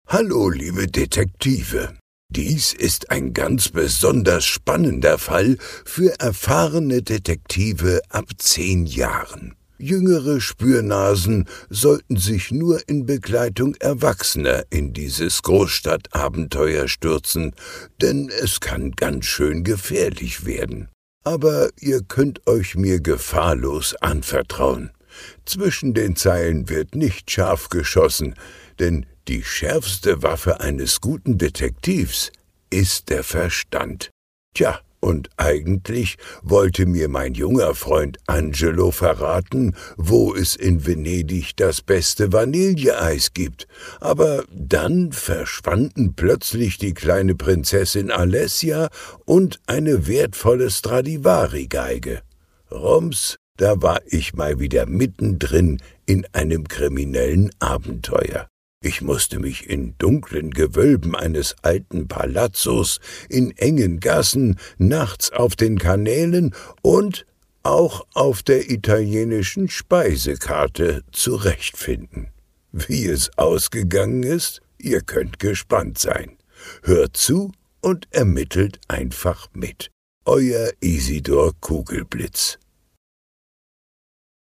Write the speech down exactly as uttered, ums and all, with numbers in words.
Hallo, liebe Detektive. Dies ist ein ganz besonders spannender Fall für erfahrene Detektive ab zehn Jahren. Jüngere Spürnasen sollten sich nur in Begleitung Erwachsener in dieses Großstadtabenteuer stürzen, denn es kann ganz schön gefährlich werden. Aber ihr könnt euch mir gefahrlos anvertrauen. Zwischen den Zeilen wird nicht scharf geschossen, denn die schärfste Waffe eines guten Detektivs ist der Verstand. Tja, und eigentlich wollte mir mein junger Freund Angelo verraten, wo es in Venedig das beste Vanilleeis gibt. Aber dann verschwanden plötzlich die kleine Prinzessin Alessia und eine wertvolle Stradivari-Geige. Rums, da war ich mal wieder mittendrin in einem kriminellen Abenteuer. Ich musste mich in dunklen Gewölben eines alten Palazzos, in engen Gassen, nachts auf den Kanälen und auch auf der italienischen Speisekarte zurechtfinden. Wie es ausgegangen ist, ihr könnt gespannt sein. Hört zu und ermittelt einfach mit. Euer Isidor Kugelblitz.